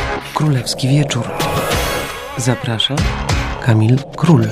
Królewski Wieczór. Zaprasza Kamil Król.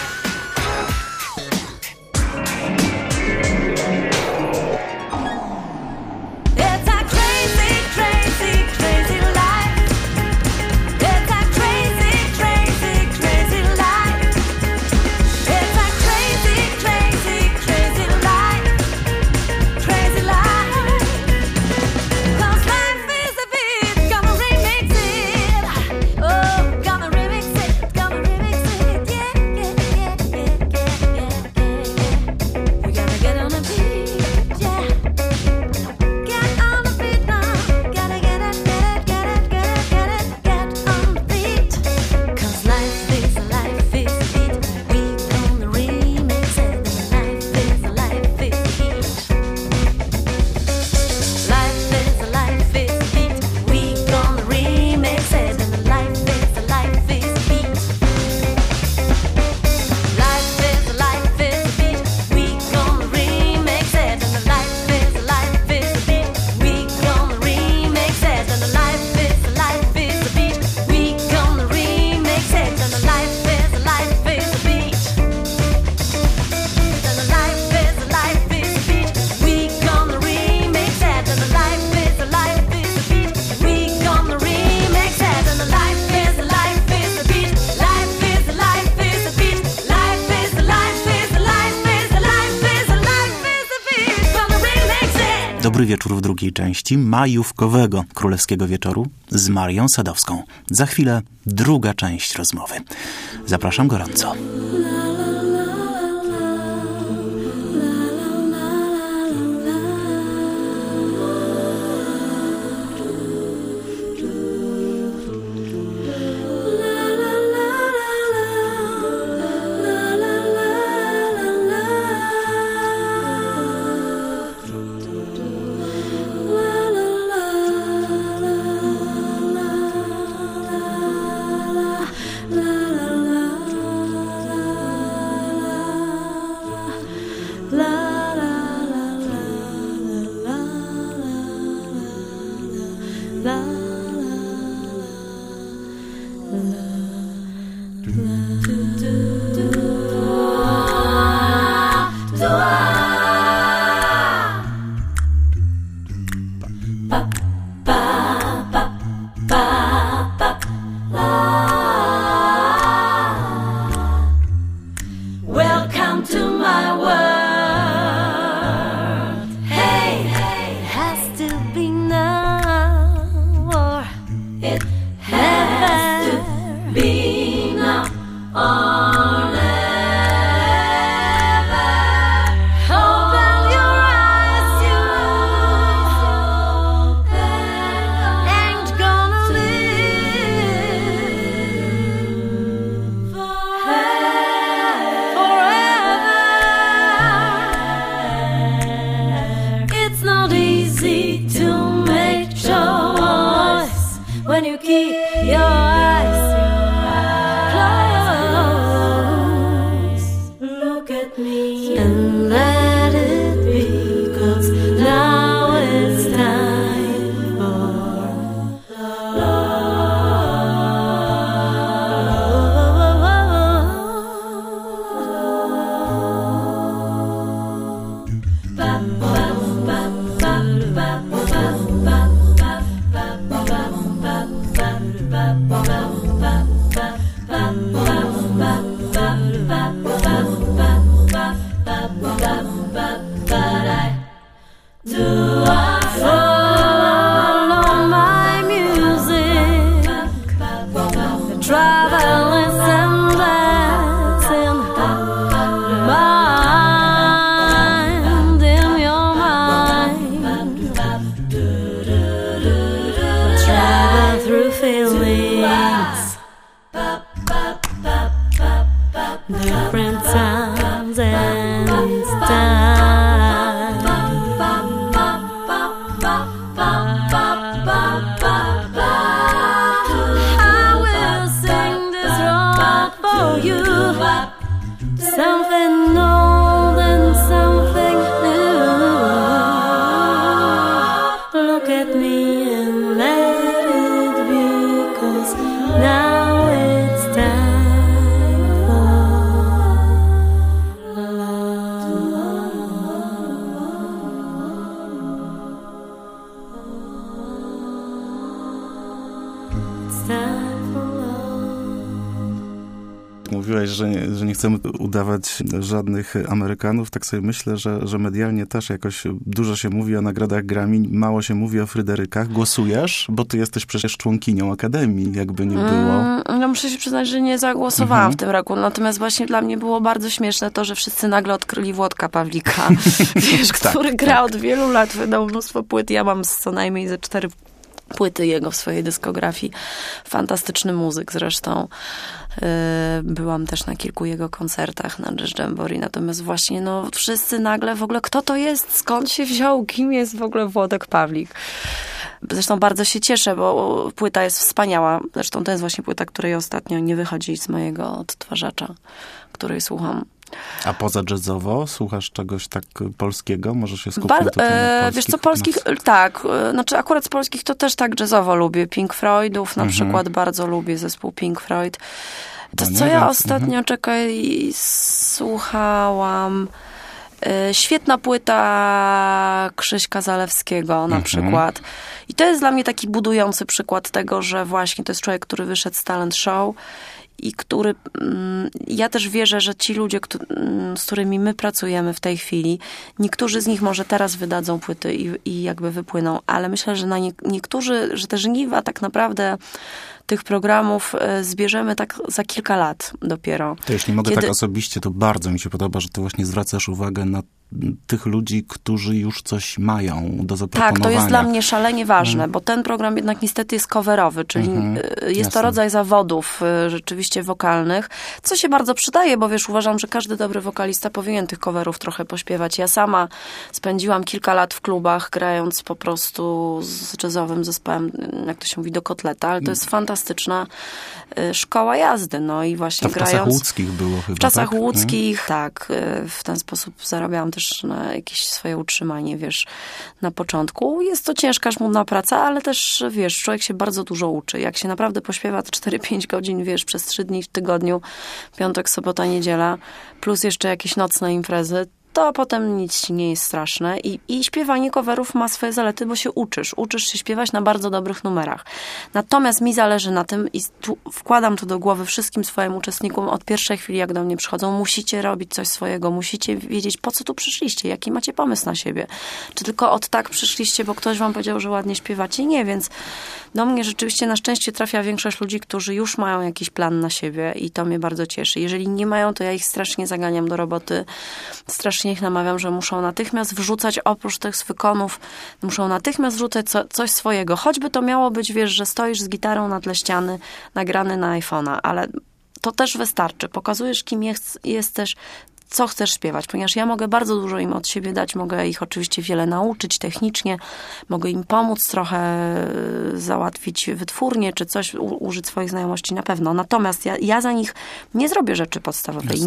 Dobry wieczór w drugiej części majówkowego Królewskiego Wieczoru z Marią Sadowską. Za chwilę druga część rozmowy. Zapraszam gorąco. Something old and something new. Look at me and let it be. time for love. Mówiłeś, że nie chcemy udawać żadnych Amerykanów. Tak sobie myślę, że medialnie też jakoś dużo się mówi o nagrodach Grammy, mało się mówi o Fryderykach. Głosujesz? Bo ty jesteś przecież członkinią Akademii, jakby nie było. No muszę się przyznać, że nie zagłosowałam w tym roku. Natomiast właśnie dla mnie było bardzo śmieszne to, że wszyscy nagle odkryli Włodka Pawlika, wiesz, który gra od wielu lat, wydał mnóstwo płyt. Ja mam co najmniej ze 4 płyty jego w swojej dyskografii. Fantastyczny muzyk zresztą. Byłam też na kilku jego koncertach na Jazz Jamboree. Natomiast właśnie, no, wszyscy nagle w ogóle, kto to jest? Skąd się wziął? Kim jest w ogóle Włodek Pawlik? Zresztą bardzo się cieszę, bo płyta jest wspaniała. Zresztą to jest właśnie płyta, której ostatnio nie wychodzi z mojego odtwarzacza, której słucham. A poza jazzowo słuchasz czegoś tak polskiego? Może się skupmy tutaj na wiesz co, polskich, tak. Znaczy akurat z polskich to też tak jazzowo lubię. Pink Floydów na przykład bardzo lubię, zespół Pink Floyd. To co ja ostatnio, słuchałam... Świetna płyta Krzyśka Zalewskiego na przykład. I to jest dla mnie taki budujący przykład tego, że właśnie to jest człowiek, który wyszedł z talent show i który, ja też wierzę, że ci ludzie, z którymi my pracujemy w tej chwili, niektórzy z nich może teraz wydadzą płyty i jakby wypłyną, ale myślę, że na niektórzy, że te żniwa tak naprawdę tych programów zbierzemy tak za kilka lat dopiero. To jeśli mogę tak osobiście, to bardzo mi się podoba, że ty właśnie zwracasz uwagę na tych ludzi, którzy już coś mają do zaproponowania. Tak, to jest dla mnie szalenie ważne, bo ten program jednak niestety jest coverowy, czyli jest to rodzaj zawodów rzeczywiście wokalnych, co się bardzo przydaje, bo wiesz, uważam, że każdy dobry wokalista powinien tych coverów trochę pośpiewać. Ja sama spędziłam kilka lat w klubach, grając po prostu z jazzowym zespołem, jak to się mówi, do kotleta, ale to jest fantastyczna szkoła jazdy, no i właśnie to w grając... czasach łódzkich było chyba, W czasach tak? łódzkich, tak. W ten sposób zarabiałam też na jakieś swoje utrzymanie, wiesz, na początku. Jest to ciężka, żmudna praca, ale też, wiesz, człowiek się bardzo dużo uczy. Jak się naprawdę pośpiewa 4-5 godzin, wiesz, przez 3 dni w tygodniu, piątek, sobota, niedziela, plus jeszcze jakieś nocne imprezy, to potem nic ci nie jest straszne. I śpiewanie coverów ma swoje zalety, bo się uczysz. Uczysz się śpiewać na bardzo dobrych numerach. Natomiast mi zależy na tym i wkładam to do głowy wszystkim swoim uczestnikom od pierwszej chwili, jak do mnie przychodzą. Musicie robić coś swojego. Musicie wiedzieć, po co tu przyszliście. Jaki macie pomysł na siebie. Czy tylko od tak przyszliście, bo ktoś wam powiedział, że ładnie śpiewacie? Nie, więc do mnie rzeczywiście na szczęście trafia większość ludzi, którzy już mają jakiś plan na siebie i to mnie bardzo cieszy. Jeżeli nie mają, to ja ich strasznie zaganiam do roboty. Strasznie ich namawiam, że muszą natychmiast wrzucać, oprócz tych wykonów, muszą natychmiast wrzucać coś swojego. Choćby to miało być, wiesz, że stoisz z gitarą na tle ściany, nagrany na iPhone'a, ale to też wystarczy. Pokazujesz, kim jesteś, co chcesz śpiewać, ponieważ ja mogę bardzo dużo im od siebie dać, mogę ich oczywiście wiele nauczyć technicznie, mogę im pomóc trochę załatwić wytwórnię, czy coś, użyć swoich znajomości na pewno. Natomiast ja za nich nie zrobię rzeczy podstawowej.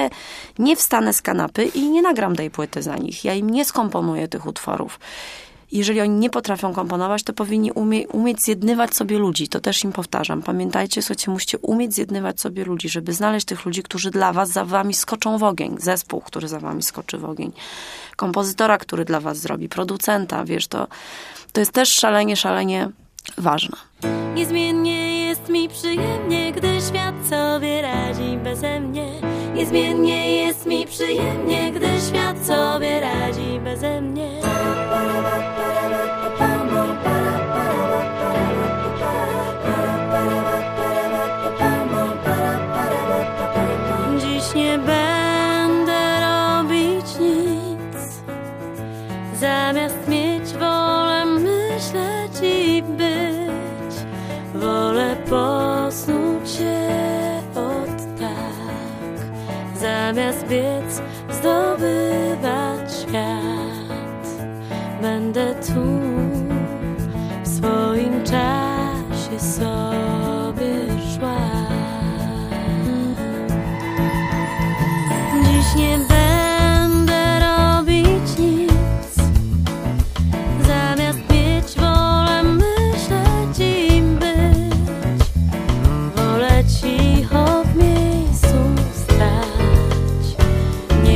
Nie wstanę z kanapy i nie nagram tej płyty za nich. Ja im nie skomponuję tych utworów. Jeżeli oni nie potrafią komponować, to powinni umieć zjednywać sobie ludzi. To też im powtarzam. Pamiętajcie, słuchajcie, musicie umieć zjednywać sobie ludzi, żeby znaleźć tych ludzi, którzy dla was, za wami skoczą w ogień. Zespół, który za wami skoczy w ogień. Kompozytora, który dla was zrobi. Producenta, wiesz, to jest też szalenie ważne. Niezmiennie jest mi przyjemnie, gdy świat sobie radzi beze mnie. Niezmiennie jest mi przyjemnie, gdy świat sobie radzi beze mnie. Dziś nie będę robić nic, zamiast mieć wolę myśleć i być. Wolę posnuć się od tak, zamiast biec zdobywać świat. Będę tu w swoim czasie sobie szła. Dziś nie będę robić nic, zamiast mieć wolę myśleć i być. Wolę cicho w miejscu stać,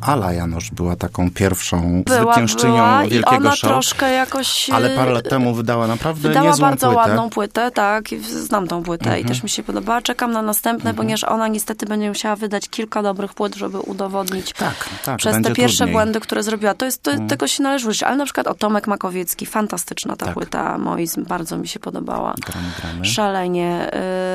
Ala Janosz była taką pierwszą zwyciężczynią Wielkiego i ona Show. Troszkę jakoś... Ale parę lat temu wydała naprawdę Wydała niezłą bardzo płytę. ładną płytę, tak. Znam tą płytę i też mi się podobała. Czekam na następne, ponieważ ona niestety będzie musiała wydać kilka dobrych płyt, żeby udowodnić przez te pierwsze trudniej. błędy, które zrobiła. Tego się należy użyć. Ale na przykład Tomek Makowiecki, fantastyczna ta płyta. Moizm, bardzo mi się podobała. Gramy. Szalenie.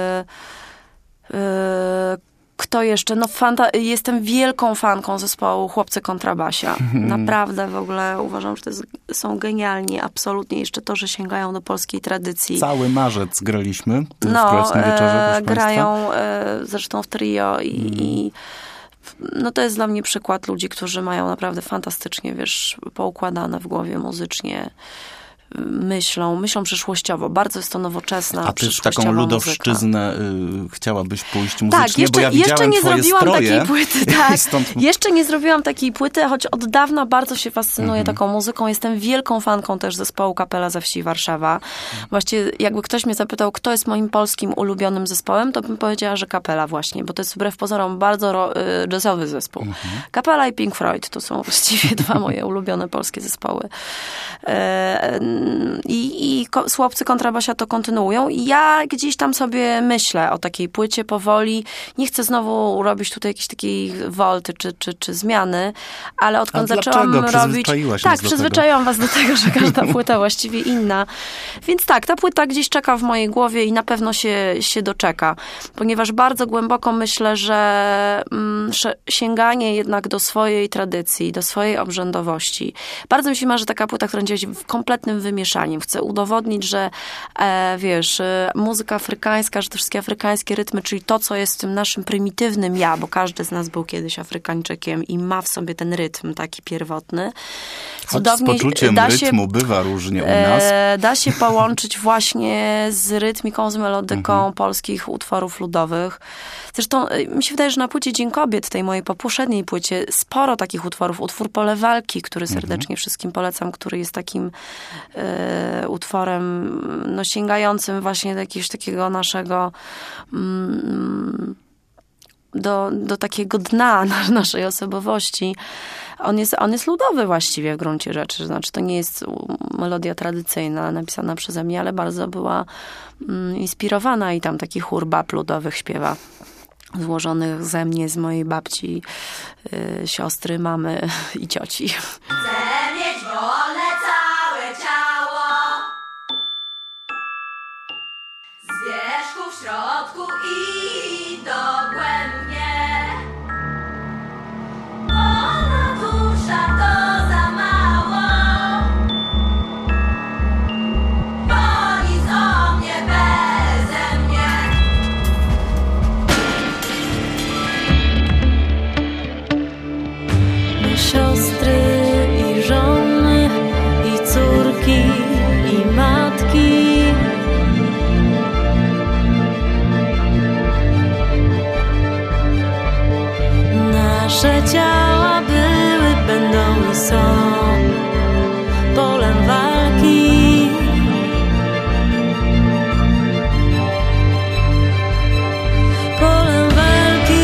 Kto jeszcze? Jestem wielką fanką zespołu Chłopcy Kontrabasia. Naprawdę w ogóle uważam, że są genialni. Absolutnie. Jeszcze to, że sięgają do polskiej tradycji. Cały marzec graliśmy w Królewskim Wieczorze. Grają zresztą w trio i to jest dla mnie przykład ludzi, którzy mają naprawdę fantastycznie, poukładane w głowie muzycznie. Myślą przyszłościowo. Bardzo jest to nowoczesna, a ty w taką ludowszczyznę chciałabyś pójść muzycznie? Tak, bo ja widziałem nie twoje zrobiłam stroje. takiej płyty. Tak. Jeszcze nie zrobiłam takiej płyty, choć od dawna bardzo się fascynuję taką muzyką. Jestem wielką fanką też zespołu Kapela ze wsi Warszawa. Właściwie jakby ktoś mnie zapytał, kto jest moim polskim ulubionym zespołem, to bym powiedziała, że Kapela właśnie, bo to jest wbrew pozorom bardzo jazzowy zespół. Kapela i Pink Floyd to są właściwie dwa moje ulubione polskie zespoły. I Chłopcy Kontrabasia to kontynuują. I ja gdzieś tam sobie myślę o takiej płycie powoli. Nie chcę znowu robić tutaj jakiejś takiej wolty czy zmiany, ale odkąd zaczęłam robić... Przyzwyczaiłam was do tego, że każda płyta właściwie inna. Więc tak, ta płyta gdzieś czeka w mojej głowie i na pewno się doczeka. Ponieważ bardzo głęboko myślę, że sięganie jednak do swojej tradycji, do swojej obrzędowości. Bardzo mi się marzy taka płyta, która będzie w kompletnym wymieszaniem. Chcę udowodnić, że muzyka afrykańska, że te wszystkie afrykańskie rytmy, czyli to, co jest w tym naszym prymitywnym ja, bo każdy z nas był kiedyś Afrykańczykiem i ma w sobie ten rytm taki pierwotny. Cudownie, choć z poczuciem rytmu bywa różnie u nas. Da się połączyć właśnie z rytmiką, z melodyką polskich utworów ludowych. Zresztą mi się wydaje, że na płycie Dzień Kobiet, tej mojej poprzedniej płycie, sporo takich utworów. Utwór Pole Walki, który serdecznie wszystkim polecam, który jest takim utworem sięgającym właśnie do jakiegoś takiego naszego do takiego dna naszej osobowości. On jest ludowy właściwie w gruncie rzeczy. Znaczy, to nie jest melodia tradycyjna napisana przeze mnie, ale bardzo była inspirowana i tam taki chór bab ludowych śpiewa. Złożonych ze mnie, z mojej babci, siostry, mamy i cioci. Chcę mieć wolne całe ciało, z wierzchu w środku i dogłębnie. Wolna dusza to za mało, bo nic o mnie beze mnie. Siostry i żony, i córki, i matki. Nasze ciała były, będą i są polem walki. Polem walki.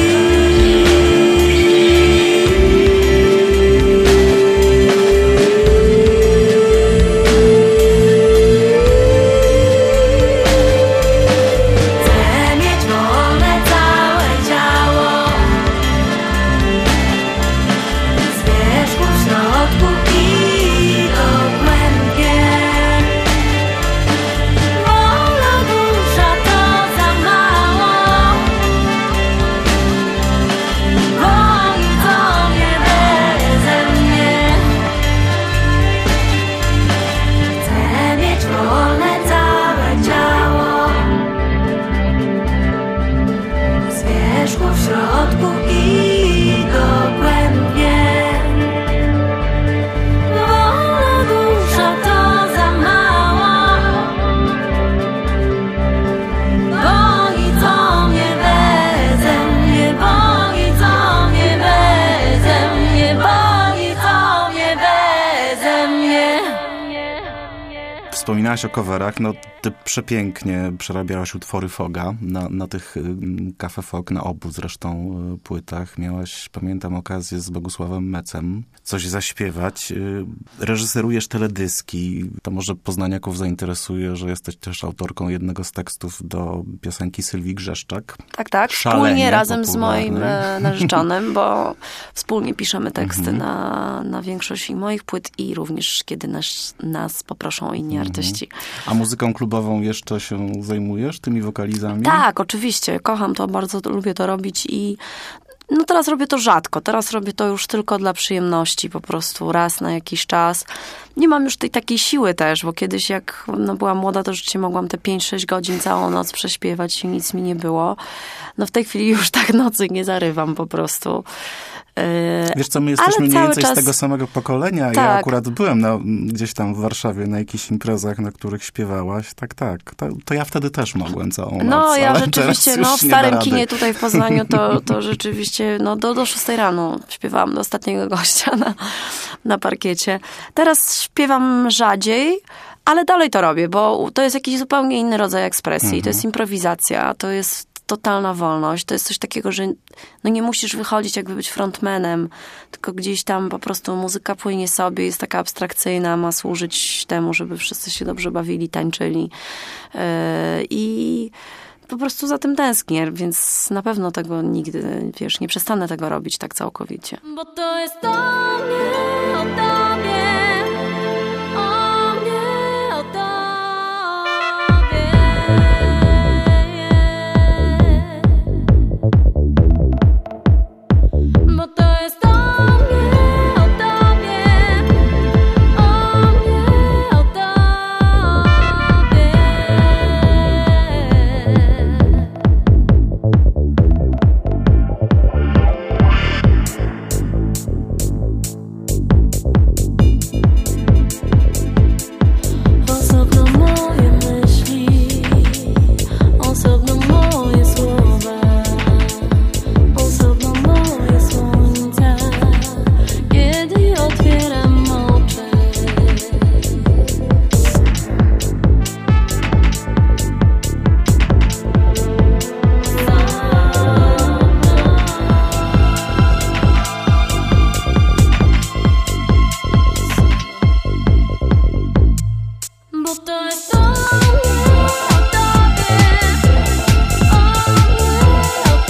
Wspominałaś o coverach, no ty przepięknie przerabiałaś utwory Foga na tych Cafe Fog, na obu zresztą płytach. Miałaś, pamiętam, okazję z Bogusławem Mecem coś zaśpiewać. Reżyserujesz teledyski. To może poznaniaków zainteresuje, że jesteś też autorką jednego z tekstów do piosenki Sylwii Grzeszczak. Tak. Szalenie wspólnie razem z popularny. moim narzeczonym, bo wspólnie piszemy teksty na większość i moich płyt i również kiedy nas poproszą inni artyści. A muzyką klubową jeszcze się zajmujesz, tymi wokalizami? Tak, oczywiście. Kocham to, bardzo lubię to robić i no teraz robię to rzadko. Teraz robię to już tylko dla przyjemności, po prostu raz na jakiś czas. Nie mam już tej takiej siły też, bo kiedyś jak byłam młoda, to rzeczywiście mogłam te 5-6 godzin całą noc prześpiewać i nic mi nie było. No w tej chwili już tak nocy nie zarywam po prostu. Wiesz co, my jesteśmy mniej więcej czas... z tego samego pokolenia. Tak. Ja akurat byłem gdzieś tam w Warszawie na jakichś imprezach, na których śpiewałaś. Tak. To ja wtedy też mogłem całą noc. No ja ale rzeczywiście, teraz w już starym nie da kinie rady. tutaj w Poznaniu to rzeczywiście do 6 rano śpiewałam do ostatniego gościa na parkiecie. Teraz śpiewam rzadziej, ale dalej to robię, bo to jest jakiś zupełnie inny rodzaj ekspresji. To jest improwizacja, to jest totalna wolność. To jest coś takiego, że nie musisz wychodzić jakby być frontmanem, tylko gdzieś tam po prostu muzyka płynie sobie, jest taka abstrakcyjna, ma służyć temu, żeby wszyscy się dobrze bawili, tańczyli. I po prostu za tym tęsknię, więc na pewno tego nigdy, nie przestanę tego robić tak całkowicie. Bo to jest o mnie, o tobie, o mnie, o tobie. Bo to jest o mnie, o tobie, o mnie, o tobie. Osobno moje myśli, osobno moje słowa, osobno moje słońca, kiedy otwieram oczy. Bo to jest o mnie, o tobie, o mnie, o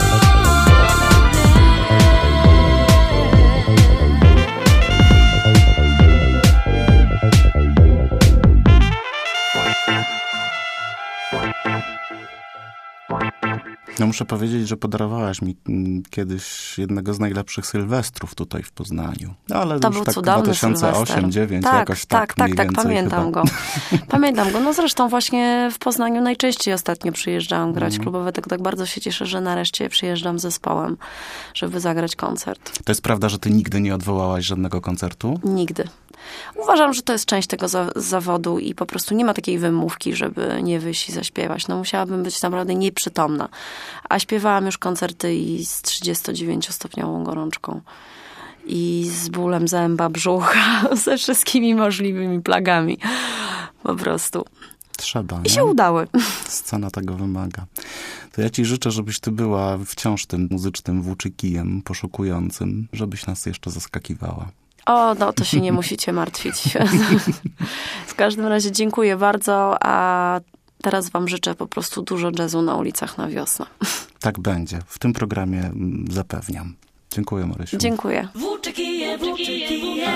No muszę powiedzieć, że podarowałaś mi kiedyś jednego z najlepszych sylwestrów tutaj w Poznaniu. Ale To już był tak cudowny 2008-2009, jakoś tak mniej więcej pamiętam chyba. go. Pamiętam go. No zresztą właśnie w Poznaniu najczęściej ostatnio przyjeżdżałam grać klubowe, tak bardzo się cieszę, że nareszcie przyjeżdżam z zespołem, żeby zagrać koncert. To jest prawda, że ty nigdy nie odwołałaś żadnego koncertu? Nigdy. Uważam, że to jest część tego zawodu i po prostu nie ma takiej wymówki, żeby nie wyjść i zaśpiewać. No musiałabym być naprawdę nieprzytomna. A śpiewałam już koncerty i z 39-stopniową gorączką. I z bólem zęba, brzucha, ze wszystkimi możliwymi plagami. Po prostu. Trzeba, I się udały. Scena tego wymaga. To ja ci życzę, żebyś ty była wciąż tym muzycznym włóczykijem poszukującym, żebyś nas jeszcze zaskakiwała. O, no to się nie musicie martwić. W każdym razie dziękuję bardzo, a teraz wam życzę po prostu dużo jazzu na ulicach na wiosnę. Tak będzie. W tym programie zapewniam. Dziękuję, Marysiu. Dziękuję. Włóczykije, włóczykije.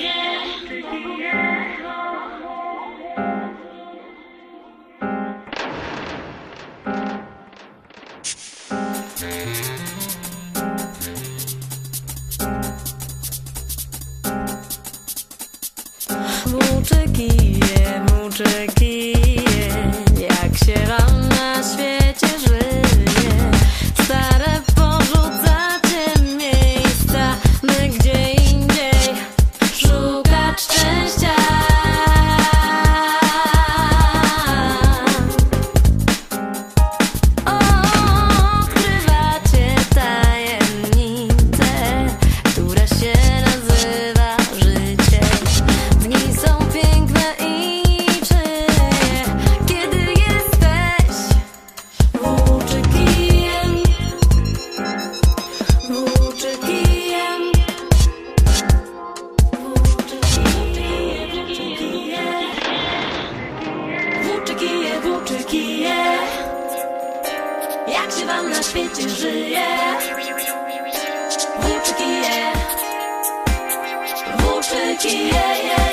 Włóczykije, włóczykije, jak się wam na świecie żyje. Stare porzucacie miejsca, my gdzie indziej szukać szczęścia. Odkrywacie tajemnicę, która się nazywa życie. Dni są piękne i jak się wam na świecie żyje. Włóczyki je, włóczyki je.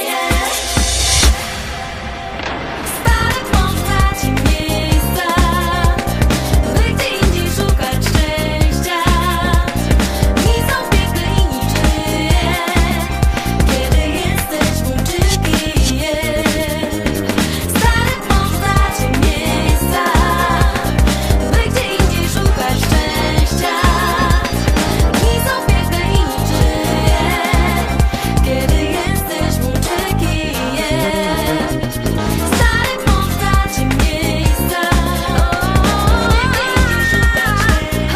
Stare postaci miejsca, by gdzie indziej szukać szczęścia. Dni są piękne i niczyje, kiedy jesteś włóczyki je. Stare postaci miejsca, by gdzie indziej szukać szczęścia. Dni są piękne i niczyje, kiedy jesteś włóczyki je. Stare postaci miejsca, by gdzie indziej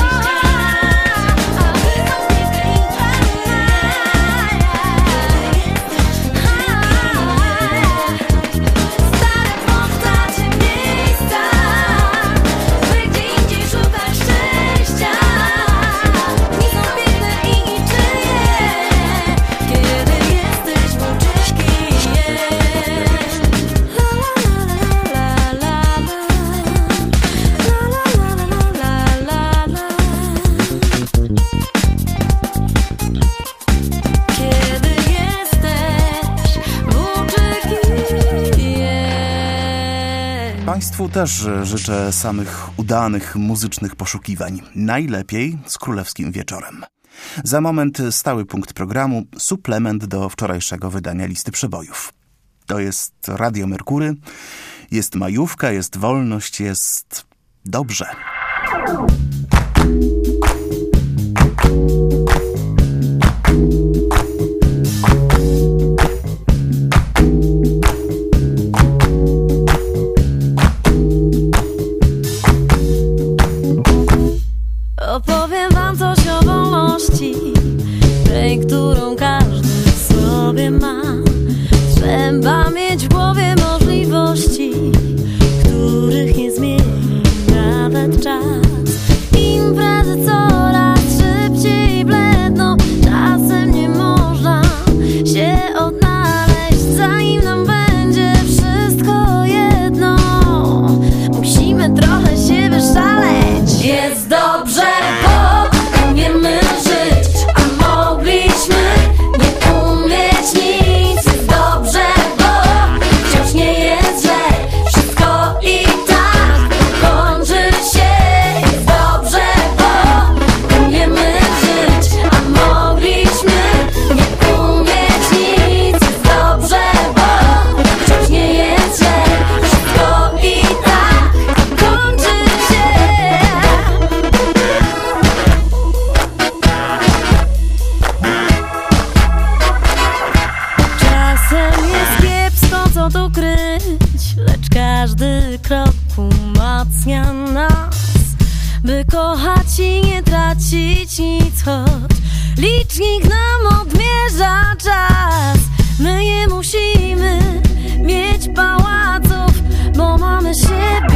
szukać szczęścia. Dni są piękne i niczyje, kiedy jesteś włóczyki je. Kiedy jesteś włóczyki je. Państwu też życzę samych udanych muzycznych poszukiwań. Najlepiej z Królewskim Wieczorem. Za moment stały punkt programu, suplement do wczorajszego wydania listy przebojów. To jest Radio Merkury, jest majówka, jest wolność, jest dobrze. Opowiem wam coś o wolności, tej, którą każdy w sobie ma. Trzeba mieć w głowie możliwości, których nie zmieni nawet czas. Imprezy coraz szybciej bledną, czasem nie można się odnaleźć, zanim nam będzie wszystko jedno. Musimy trochę się wyszaleć. Jest dobrze, bo umiemy żyć, a mogliśmy nie umieć nic. Jest dobrze, bo wciąż nie jest źle, wszystko i tak kończy się. Jest dobrze, bo umiemy żyć, a mogliśmy nie umieć nic. Jest dobrze, bo wciąż nie jest źle, wszystko i tak kończy się. Czasem jest kiepsko, co tu kryć, lecz każdy krok umacnia nas, by kochać i nie tracić nic, choć licznik nam odmierza czas. My nie musimy mieć pałaców, bo mamy siebie